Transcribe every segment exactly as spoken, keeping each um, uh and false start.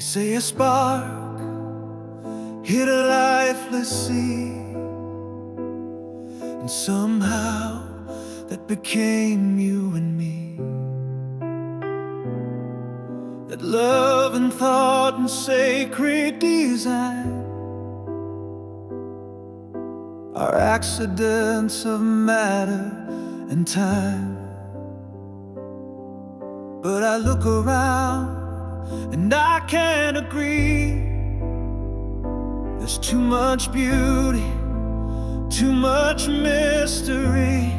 say a spark hit a lifeless sea, and somehow that became you and me. That love and thought and sacred design are accidents of matter and time. But I look around and I can't agree. There's too much beauty, too much mystery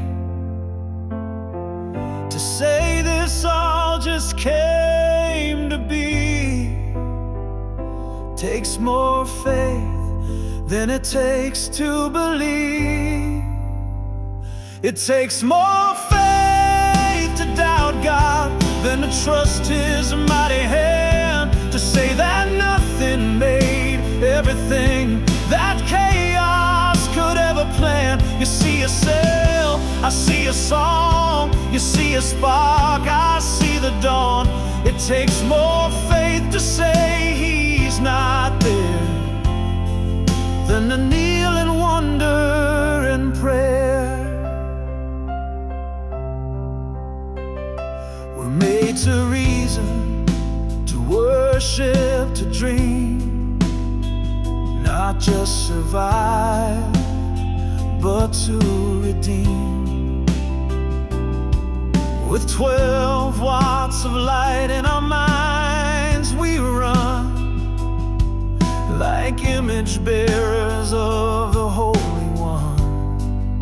to say this all just came to be. Takes more faith than it takes to believe. It takes more faith to doubt God than to trust His mighty hand, to say that nothing made everything that chaos could ever plan. You see a sail, I see a song. You see a spark, I see the dawn. It takes more faith to say He's not there than to kneel in wonder and prayer. We're made to reason, to worship, to dream, not just survive, but to redeem. With twelve watts of light in our minds, we run like image bearers of the Holy One.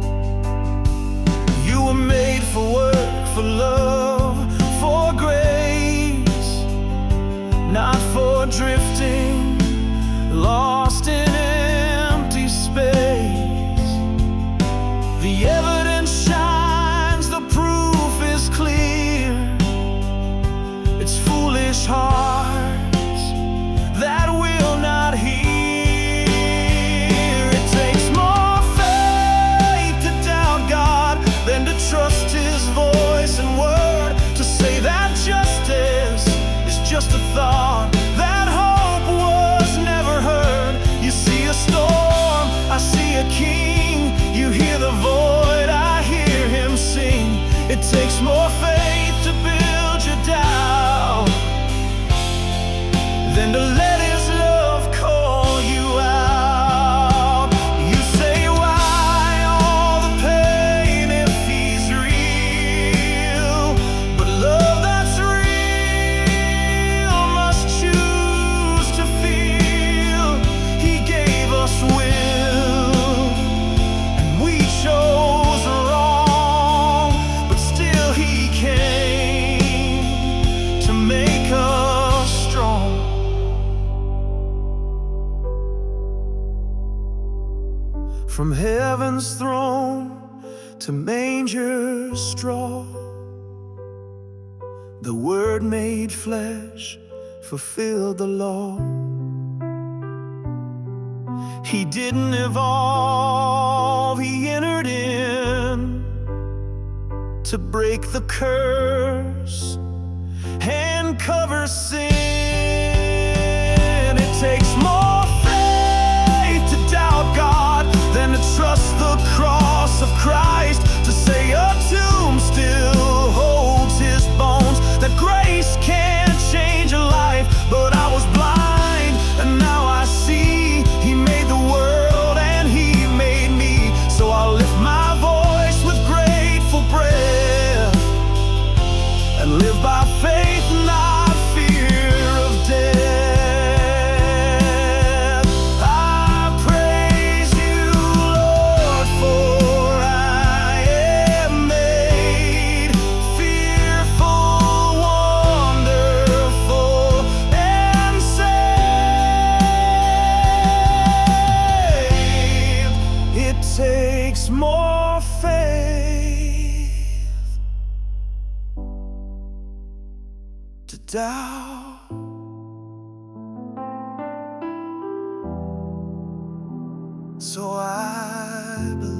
You were made for work, for love, for grace, not for drifting, lost in empty space. The evidence shines, the proof is clear. It's foolish hearts that will not hear. It takes more faith to doubt God than to trust His voice and word, to say that justice is just a thought, that hope was never heard. You see a storm, I see a king. You hear the void, I hear Him sing. It takes more faith to build your doubt than to let His love call you out. You say, why all the pain if He's real? But love that's real must choose to feel. He gave us will, and we chose wrong, but still He came to make us strong. From heaven's throne to manger straw, the Word made flesh fulfilled the law. He didn't evolve, He entered in to break the curse and cover sin. It takes more faith to doubt God than to trust the cross of Christ, to say a tomb still holds His bones, that grace can't change a life. But I was blind and now I see. He made the world and He made me. So I'll lift my voice with grateful breath and live by faith, not fear of death. Takes more faith to doubt. So I believe.